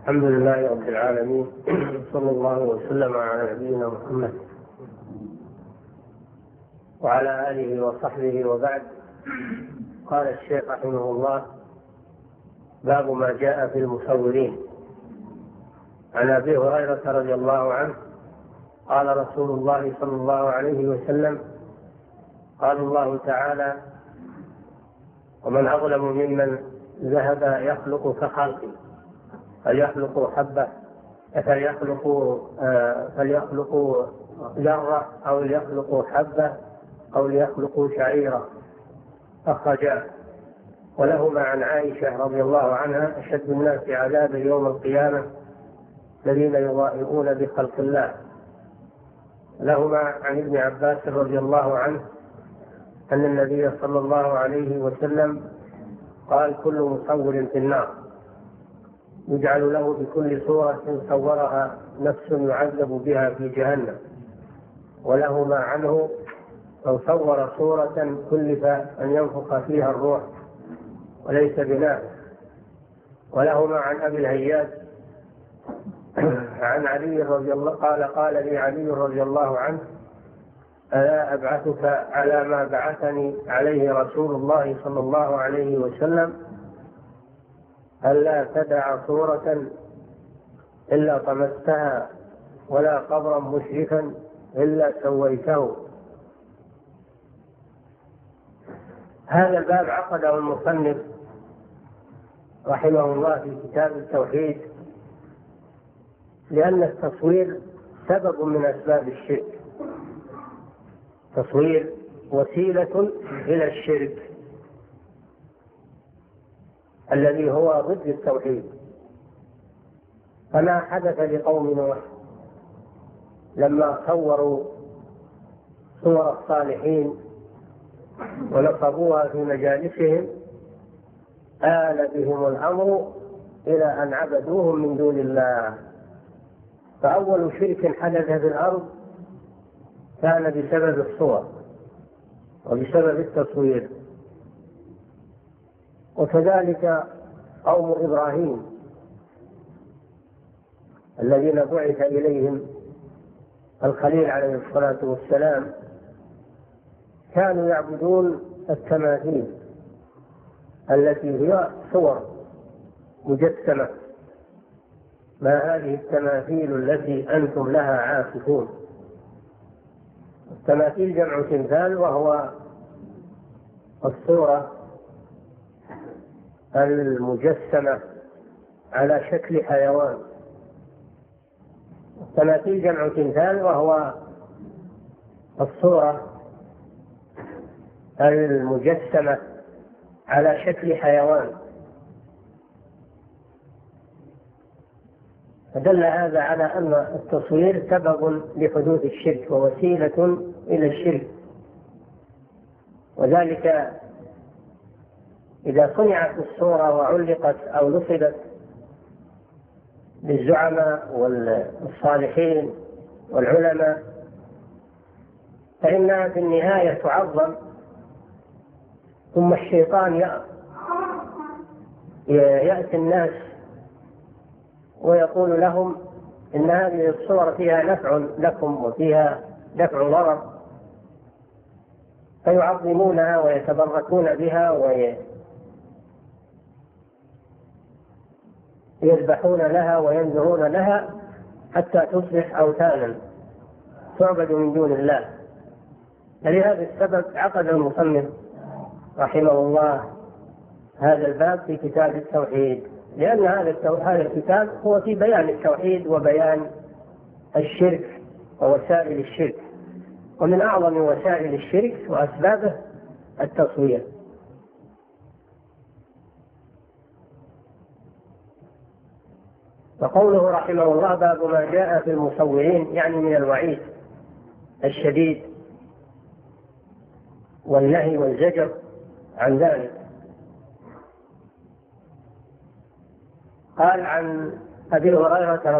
الحمد لله رب العالمين، صلى الله وسلم على نبينا محمد وعلى آله وصحبه وبعد. قال الشيخ رحمه الله: باب ما جاء في المصورين. عن أبي هريرة رضي الله عنه قال رسول الله صلى الله عليه وسلم: قال الله تعالى: ومن أظلم ممن ذهب يخلق كخلقي، فليخلقوا حبة فليخلقوا ذرة أو ليخلقوا حبة أو ليخلقوا شعيرة. أخرجاه. ولهما عن عائشة رضي الله عنها: أشد الناس عذابا يوم القيامة الذين يضاهئون بخلق الله. لهما عن ابن عباس رضي الله عنه أن النبي صلى الله عليه وسلم قال: كل مصور في النار، يجعل له بكل صورة صورها نفس يعذب بها في جهنم. ولهما عنه: لو صور صورة كلف أن ينفخ فيها الروح وليس بنافخ. ولهما عن أبي الهياج عن علي رضي الله قال لي علي رضي الله عنه: ألا أبعثك على ما بعثني عليه رسول الله صلى الله عليه وسلم؟ ألا تدع صورة إلا طمستها ولا قبرا مشرفا إلا سويته. هذا الباب عقده المصنف رحمه الله في كتاب التوحيد، لأن التصوير سبب من أسباب الشرك. تصوير وسيلة إلى الشرك الذي هو ضد التوحيد. فما حدث لقوم نوح لما صوروا صور الصالحين ونصبوها في مجالسهم آل بهم الأمر إلى أن عبدوهم من دون الله. فأول شرك حدث في الأرض كان بسبب الصور وبسبب التصوير. وكذلك قوم إبراهيم الذين بعث إليهم الخليل عليه الصلاة والسلام كانوا يعبدون التماثيل التي هي صور مجسمة. ما هذه التماثيل التي أنتم لها عاكفون؟ التماثيل جمع تمثال، وهو الصورة المجسمة على شكل حيوان. التماثيل جمع تمثال، وهو الصورة المجسمة على شكل حيوان. فدل هذا على أن التصوير سبب لحدوث الشرك ووسيلة إلى الشرك. وذلك إذا صنعت الصورة وعلقت أو نصبت للزعماء والصالحين والعلماء فإنها في النهاية تعظم، ثم الشيطان يأتي الناس ويقول لهم إن هذه الصور فيها نفع لكم وفيها دفع ضرر، فيعظمونها ويتبركون بها ويذبحون لها وينذرون لها حتى تصبح أوثانا تعبد من دون الله. فلهذا السبب عقد المصنف رحمه الله هذا الباب في كتاب التوحيد، لأن هذا الكتاب هو في بيان التوحيد وبيان الشرك ووسائل الشرك. ومن أعظم وسائل الشرك وأسبابه التصوير. وقوله رحمه الله: باب ما جاء في المصورين، يعني من الوعيد الشديد والنهي والزجر عن ذلك. قال عن أبي هريرة